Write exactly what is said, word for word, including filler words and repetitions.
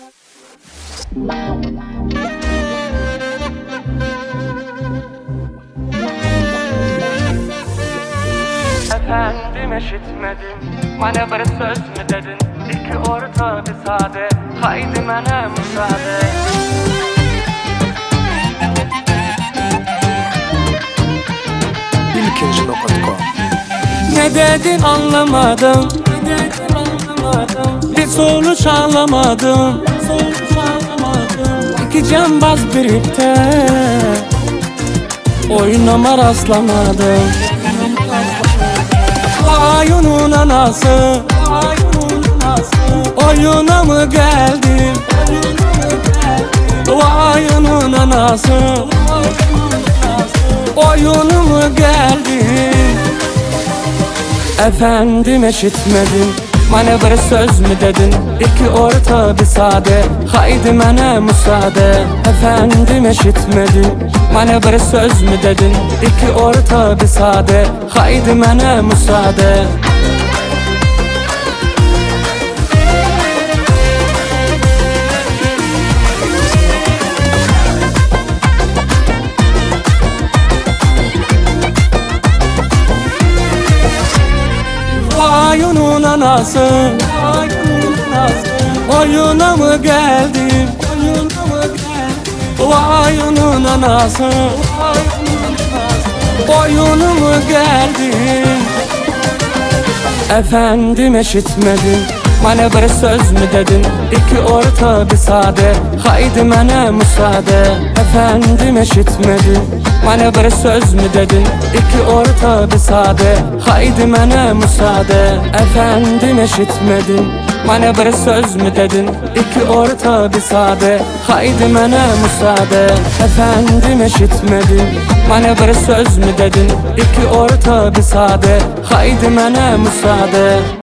Efendim eşitmedim, bana bir söz mü dedin? İki orta bir sade, haydi bana müsaade. İlkinci nokta com. Ne dedin anlamadım, ne dedin anlamadım. Bir sonuç alamadım, sonuç alamadım. İki cambaz birlikte oyunuma rastlamadım. Vay onun anası, oyuna mı geldin? Vay onun anası, oyuna mı geldin? Efendim eşitmedim, bana bir söz mü dedin? İki orta bir sade, haydi bana müsaade. Efendim eşitmedim, bana bir söz mü dedin? İki orta bir sade, haydi bana müsaade. Vay onun anası, oyuna mı geldin? Vay onun anası, oyuna mı geldin? Efendim eşitmedim, bana bir söz mü dedin? İki orta bir sade, haydi bana müsaade. Efendim eşitmedim, bana bir söz mü dedin? İki orta bir sade, haydi bana müsaade. Efendim eşitmedim, bana bir söz mü dedin? İki orta bir sade, haydi bana müsaade. Efendim eşitmedim, bana bir söz mü dedin? İki orta bir sade, haydi bana müsaade.